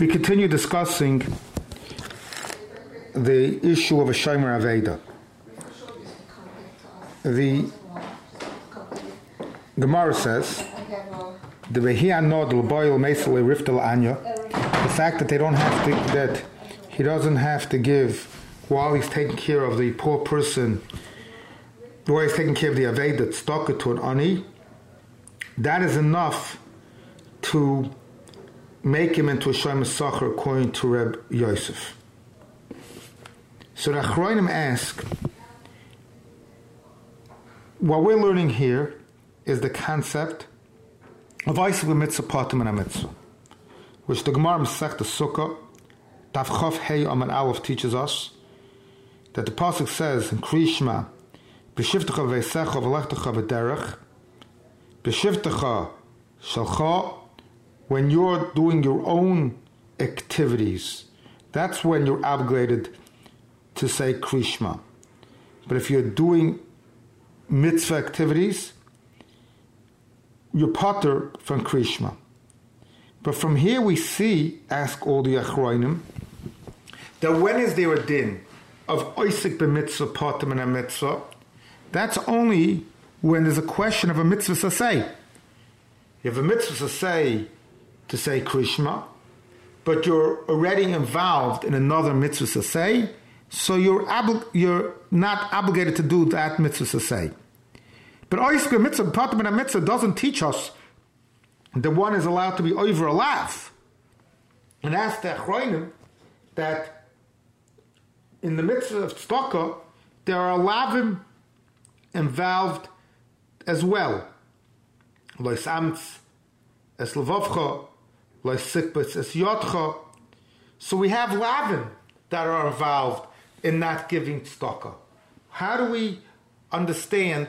We continue discussing the issue of a Shomer Aveda. The Gemara says, the fact that they don't have to, that he doesn't have to give while he's taking care of the poor person, while he's taking care of the Aveda tzedakah to an ani, that is enough to make him into a Shomer Sacher according to Reb Yosef. So the Achronim ask, what we're learning here is the concept of Eisig Mitzvah Patim and a Mitzvah, which the Gemara Masechta Sukkah, Daf Chof Hey Amud Aleph teaches us that the pasuk says in Krishma, B'shivtecha v'eisecha v'lechtecha v'derech, B'shivtecha shalcha, when you're doing your own activities, that's when you're obligated to say Krishma. But if you're doing mitzvah activities, you're pater from Krishma. But from here we see, ask all the Achronim, that when is there a din of Oisik b'mitzvah pater and a mitzvah? That's only when there's a question of a mitzvah sasei. You have a mitzvah sasei to say Krishma, but you're already involved in another mitzvah sasei, so you're not obligated to do that mitzvah sasei. But Oisik mitzvah, Patim and a mitzvah doesn't teach us that one is allowed to be over a lav. And ask the Achronim that in the mitzvah of tzedakah, there are lavim involved as well. Lois amtz es levavcha, lois sikbetz es yotcha. So we have lavim that are involved in not giving tzedakah. How do we understand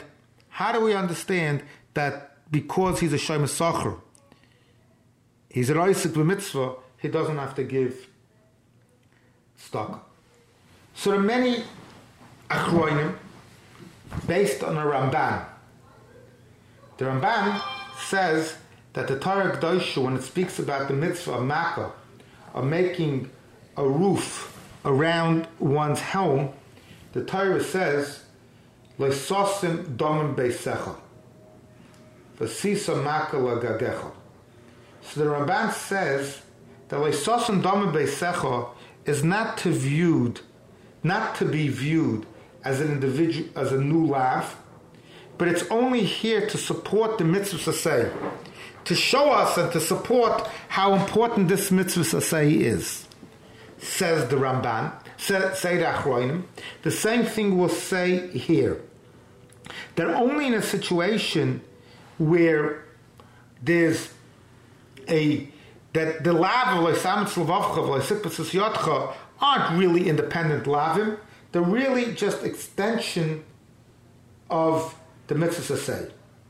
that because he's a Shomer Sacher, he's a Oisik b'mitzvah, he doesn't have to give tzedakah? So there are many Achronim based on a Ramban. The Ramban says that the Torah Kedosha, when it speaks about the mitzvah of Makkah, of making a roof around one's home, the Torah says, Leisosim domim beisecha, v'sisa Makkah lagagecha. So the Ramban says that Leisosim domim beisecha is not to be viewed as an individual, as a new lav, but it's only here to support the mitzvah sasei, to show us and to support how important this mitzvah sasei is. Says the Ramban, say the Achronim. The same thing will say here, that only in a situation where there's that the lav of Leisamitz Levavcha, Leisikbetz Yotcha aren't really independent lavim, they're really just extension of the mitzvah sasei.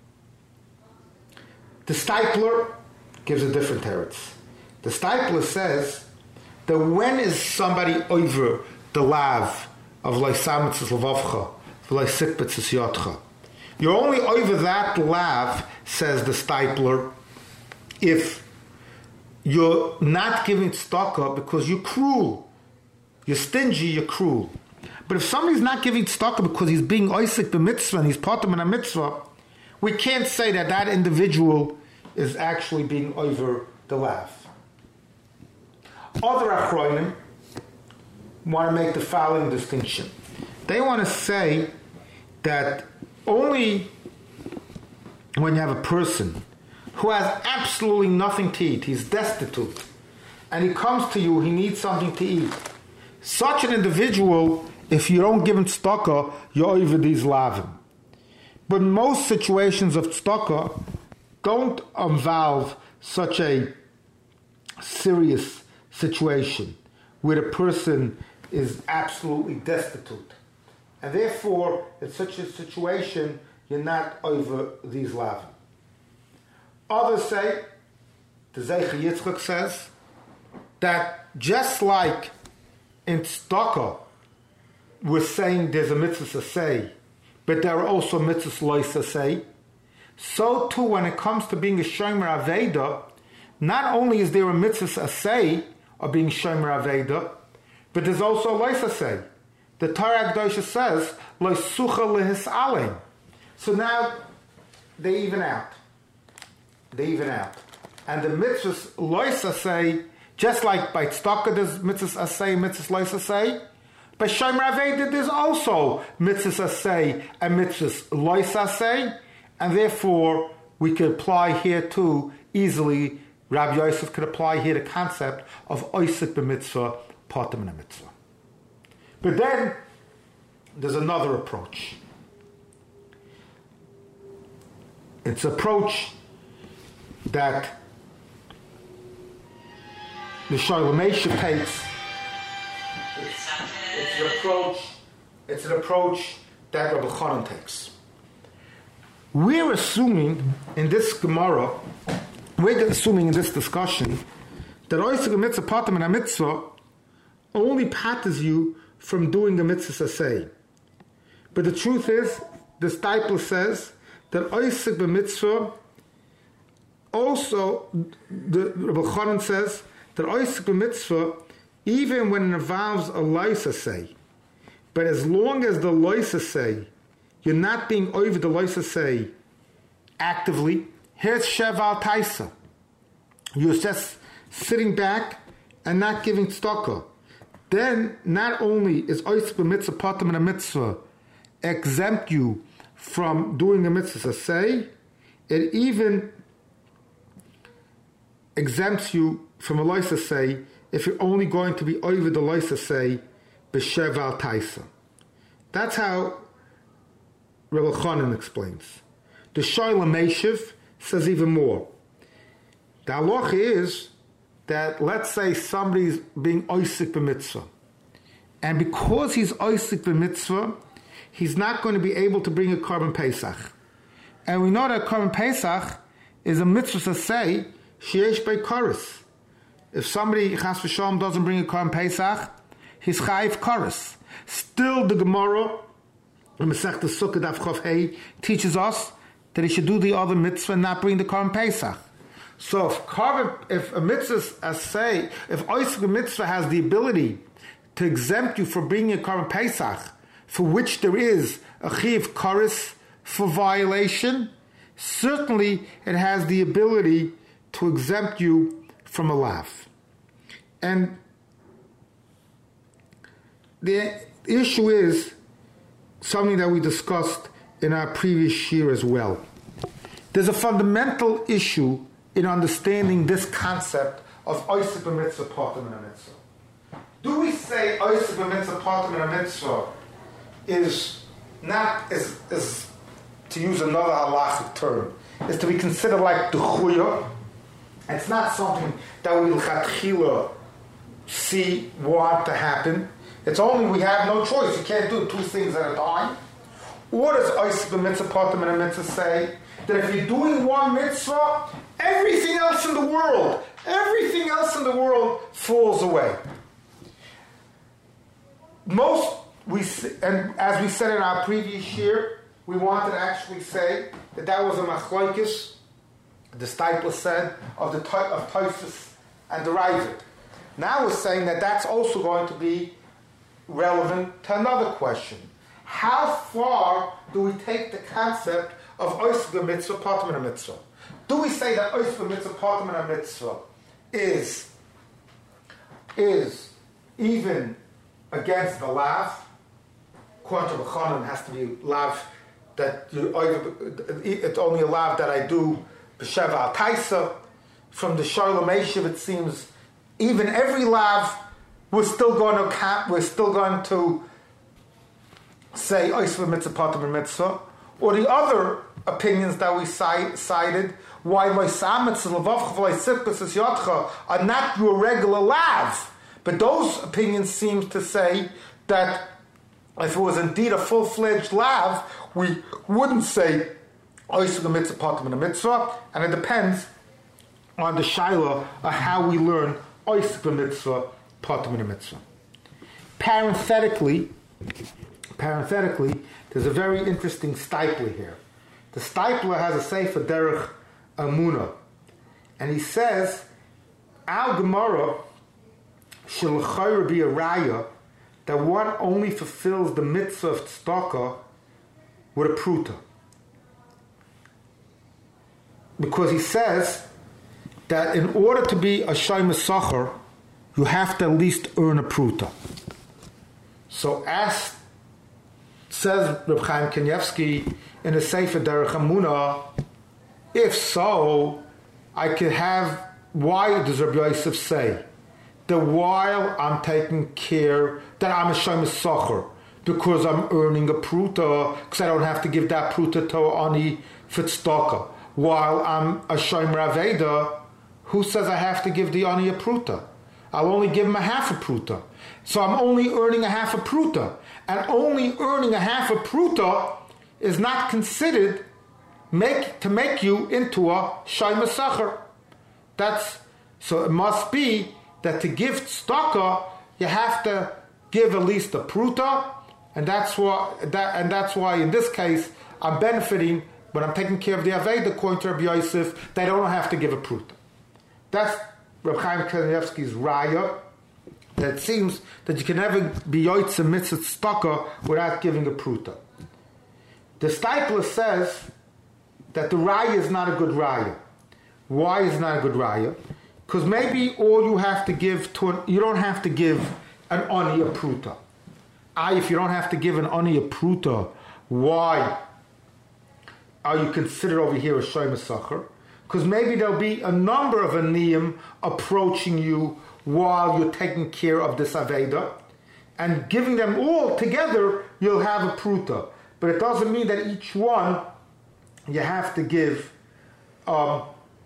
The Steipler gives a different teretz. The Steipler says that when is somebody over the lav of Leisamitz Levavcha, Leisikbetz Yotcha? You're only over that lav, says the Steipler, if you're not giving tzedakah because you're cruel. You're stingy, you're cruel. But if somebody's not giving tzedakah because he's being oisik b'mitzvah and he's patim in a mitzvah, we can't say that that individual is actually being over the lav. Other Achronim want to make the following distinction. They want to say that only when you have a person who has absolutely nothing to eat, he's destitute, and he comes to you, he needs something to eat. Such an individual, if you don't give him tzedakah, you're over these lavim. But most situations of tzedakah don't involve such a serious situation where the person is absolutely destitute. And therefore, in such a situation, you're not over these lavim. Others say, the Zeicher Yitzchak says, that just like in tzedakah, we're saying there's a mitzvah sasei, but there are also mitzvahs lo sasei, so too when it comes to being a Shomer Aveda, not only is there a mitzvah sasei of being Shomer Aveda, but there's also a Loisa say. The Torah Kedosha says, Lo Sucha Lehis Alein. So now they even out. And the mitzvahs Loisa say, just like by Tzedakah there's mitzvahs Asay, mitzvahs Loisa say, by Shomer Aveda there's also mitzvahs Asay and mitzvahs Loisa say, and therefore we could apply here too easily. Rabbi Yosef could apply here the concept of Oisik b'mitzvah, Potem in a mitzvah. But then there's another approach. It's an approach that the Shalom Eisha takes. It's an approach that Rabbi Chanan takes. We're assuming in this Gemara, we're assuming in this discussion that Oisik mitzvah Potem and a mitzvah only patters you from doing a mitzvah say. But the truth is, the Steipler says that Oisik b'mitzvah also, the Rabbi Chanan says that Oisik b'mitzvah, even when it involves a loisa say, but as long as the loisa say, you're not being over the loisa say actively, here's Sheval Taisa. You're just sitting back and not giving tzedakah. Then not only is Oisik b'mitzvah Potem and a mitzvah exempt you from doing a mitzvah say, it even exempts you from a loisa say if you're only going to be over the loisa say b'sheval taisa. That's how Rabbi Chanan explains. The Shalom Eisha says even more. The halacha is that, let's say somebody's being oisik b'mitzvah, and because he's oisik b'mitzvah, he's not going to be able to bring a Korban Pesach. And we know that Korban Pesach is a mitzvah to say, sheyesh beikoros. If somebody, chas v'shalom, doesn't bring a Korban Pesach, he's chayiv koros. Still, the Gemara, in Masechta Sukkah Daf Chof Hey, teaches us that he should do the other mitzvah and not bring the Korban Pesach. So if a mitzvah, if Oisik mitzvah has the ability to exempt you from bringing a Korban Pesach, for which there is a chiv koros for violation, certainly it has the ability to exempt you from a lav. And the issue is something that we discussed in our previous year as well. There's a fundamental issue in understanding this concept of Oisik b'mitzvah Potem and a mitzvah. Do we say Oisik b'mitzvah Potem and a mitzvah is not, is to use another halachic term, is to be considered like the chuya? It's not something that we l'chatchila want to happen. It's only we have no choice. You can't do two things at a time. Or does Oisik b'mitzvah Potem and a mitzvah say that if you're doing one mitzvah, everything else in the world falls away? And as we said in our previous year, we wanted to actually say that was a machlokes, the Steipler said, of Tosfos and the Ravid. Now we're saying that that's also going to be relevant to another question. How far do we take the concept of Oisik mitzvah Potem and a mitzvah? Do we say that Oisik mitzvah Potem and a mitzvah is even against the lav? According to B'chanan, has to be lav that it's only a lav that I do b'sheva taisa. From the Shalom Eisha, it seems even every lav we're still going to say Oisik mitzvah Potem and mitzvah. Or the other opinions that we cited, why loisamitz and levavcha v'loisipkus es yotcha are not your regular lav. But those opinions seem to say that if it was indeed a full-fledged lav, we wouldn't say Oisik mitzvah Potem and a mitzvah, and it depends on the shaila of how we learn Oisik mitzvah Potem and a mitzvah. Parenthetically, there's a very interesting Steipler here. The Steipler has a Sefer Derech Emunah, and he says, our Gemara shall l'chayra be a raya that one only fulfills the mitzvah of tzedakah with a pruta. Because he says that in order to be a shayma sachar, you have to at least earn a pruta. So as says Reb Chaim Kanievsky in the Sefer Derech Emunah, if so, I could have, why does Rabbi Yosef say that while I'm taking care that I'm a shayma sachar, because I'm earning a pruta, because I don't have to give that pruta to ani for tzedakah, while I'm a shomer aveda, who says I have to give the ani a pruta? I'll only give him a half a pruta. So I'm only earning a half a pruta. And only earning a half a pruta is not considered to make you into a shayma sachar. So it must be that to give tzedakah, you have to give at least a pruta, and that's why in this case I'm benefiting when I'm taking care of the aveda. According to Rabbi Yosef, they don't have to give a pruta. That's Reb Chaim Kanievsky's raya, that it seems that you can never be yotzei mitzvah tzedakah without giving a pruta. The Steipler says that the raya is not a good raya. Why is it not a good raya? Because maybe all you have to give you don't have to give an ani a pruta. If you don't have to give an ani a pruta, why are you considered over here a shayma sachar? Because maybe there'll be a number of aniyim approaching you while you're taking care of this aveda, and giving them all together, you'll have a pruta. But it doesn't mean that each one you have to give a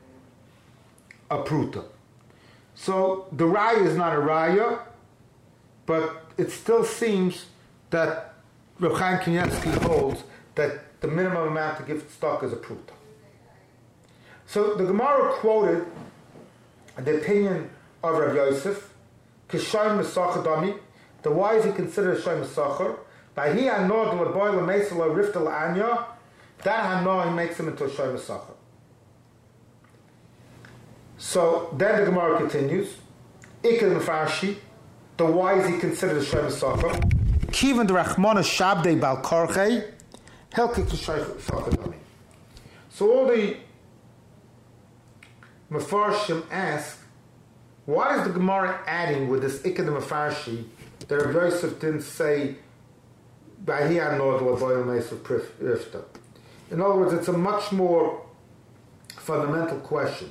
pruta. So the raya is not a raya, but it still seems that Reb Chaim Kanievsky holds that the minimum amount to give stock is a pruta. So the Gemara quoted the opinion of Rabbi Yosef, Kishaym Mesachar Dami, the why is he considered a Shaym Mesachar? By he hanod leboy lemesel rifta la'anya, that hanod he makes him into a Shaym Mesachar. So then the Gemara continues, Ikar Mefarshi, the why is he considered a Shaym Mesachar? Kivan the Rachmana Shabdei Bal Korchei, Helkik to Shaym Mesachar Dami. So all the Mefarshim ask, why is the Gemara adding with this Ikad Mefarshi that Rabbi Yosef didn't say Bahia Nod Lavoyel Meis of Rifta? In other words, it's a much more fundamental question.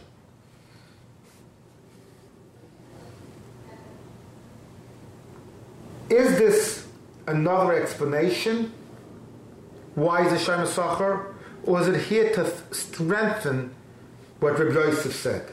Is this another explanation? Why is it Shaym Mesachar? Or is it here to strengthen what Rabbi Yosef said?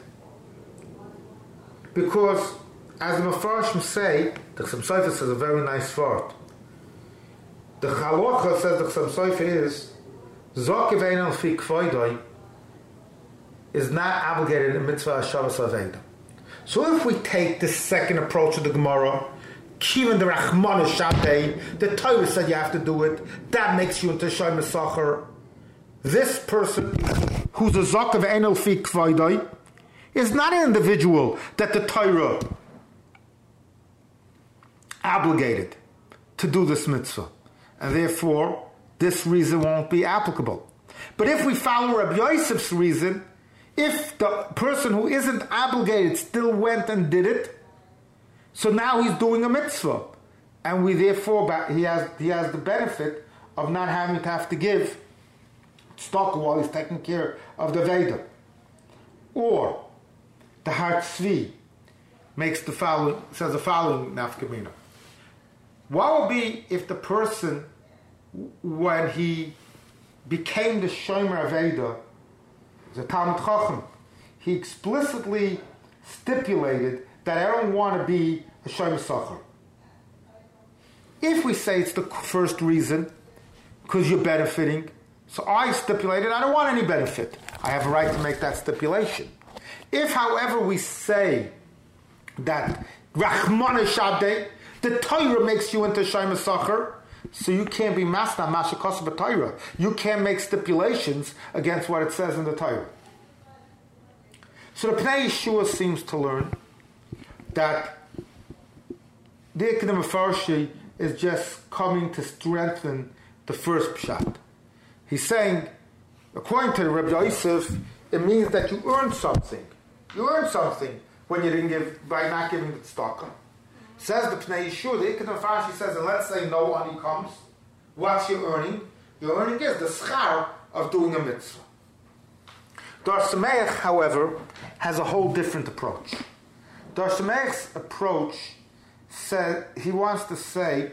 Because, as the Mefarshim say, the Chassam Sofer says a very nice word. The Chalocha says the Chassam Sofer is Zokiv Einal Fi Kvoidoi is not obligated in Mitzvah Hashavas Aveda. So if we take this second approach of the Gemara, Kivan the Rachmana Shabdei, the Torah said you have to do it, that makes you into Shaym Mesachar. This person who's a Zokiv Einal Fi Kvoidoi is not an individual that the Torah obligated to do this mitzvah. And therefore, this reason won't be applicable. But if we follow Rabbi Yosef's reason, if the person who isn't obligated still went and did it, so now he's doing a mitzvah. And he has the benefit of not having to have to give stock while he's taking care of the Veda. Or the Har Tzvi says the following nafkamina. What would be if the person, when he became the Shomer Aveda, the Talmud Chacham, he explicitly stipulated that I don't want to be a Shomer Sachar. If we say it's the first reason, because you're benefiting, so I stipulated I don't want any benefit, I have a right to make that stipulation. If, however, we say that Rachmana Shabdei, the Torah makes you into Shaym Mesachar, so you can't be Masna Mashikos B'Torah. You can't make stipulations against what it says in the Torah. So the Pnei Yeshua seems to learn that the Ikeda Mefarshi is just coming to strengthen the first pshat. He's saying, according to Rabbi Yosef, it means that you earn something. You earn something when you didn't give, by not giving the tzedakah. Says the Pnei Yeshua, the Ikeda Mefarshi says, and let's say no money comes, what's your earning? Your earning is the schar of doing a mitzvah. Dar Sameach, however, has a whole different approach. Dar Sameach's approach said he wants to say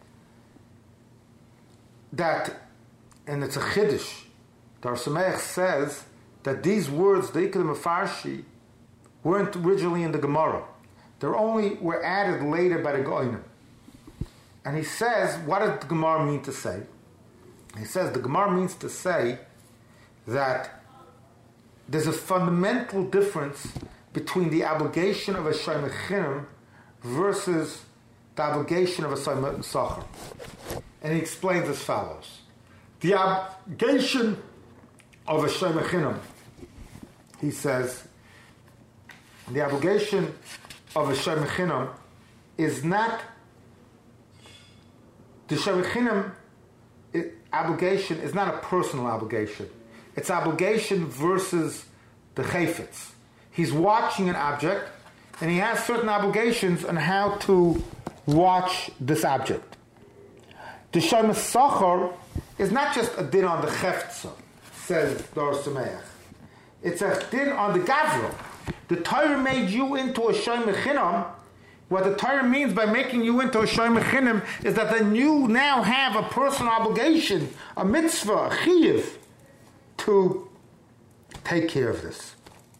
that, and it's a chiddush. Dar Sameach says that these words, the Ikeda Mefarshi, weren't originally in the Gemara. They were added later by the Goyim. And he says, what does the Gemara mean to say? He says the Gemara means to say that there's a fundamental difference between the obligation of a Shomer Chinam versus the obligation of a Shomer Sachar. And he explains as follows. The obligation of a Shomer Chinam, he says, the obligation of a Shomer Chinam is not, the Shomer Chinam obligation is not a personal obligation. It's obligation versus the chayfetz. He's watching an object, and he has certain obligations on how to watch this object. The Shomer Sachar is not just a din on the cheftza, says Dar Sameach. It's a din on the gavra. The Torah made you into a Shomer Chinam. What the Torah means by making you into a Shomer Chinam is that then you now have a personal obligation, a mitzvah, a chiyuv, to take care of this.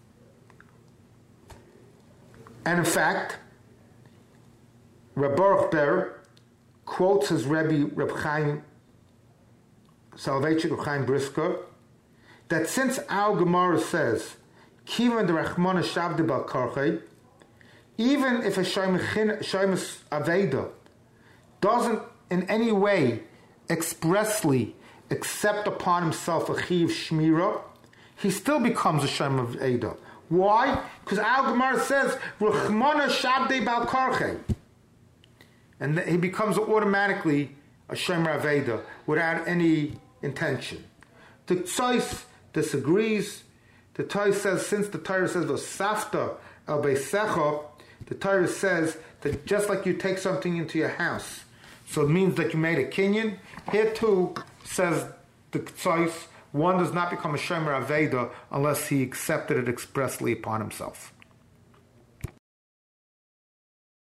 And in fact, Reb Baruch Ber quotes his Rebbe, Reb Chaim Soloveitchik, Reb Chaim Brisker, that since our Gemara says, Kivan de Rachmana Shavdi Bal Karchei, even if a Shomer Aveda doesn't in any way expressly accept upon himself a Chiv Shmira, he still becomes a Shomer Aveda. Why? Because our Gemara says, Rachmana Shavdi Bal Karchei. And he becomes automatically a Shomer Aveda without any intention. The Tzos disagrees. The Torah says, since the Torah says, V'safta el beisecha, the Torah says that just like you take something into your house, so it means that you made a kinyan. Here too, says the Tzos, one does not become a Shomer Aveda unless he accepted it expressly upon himself.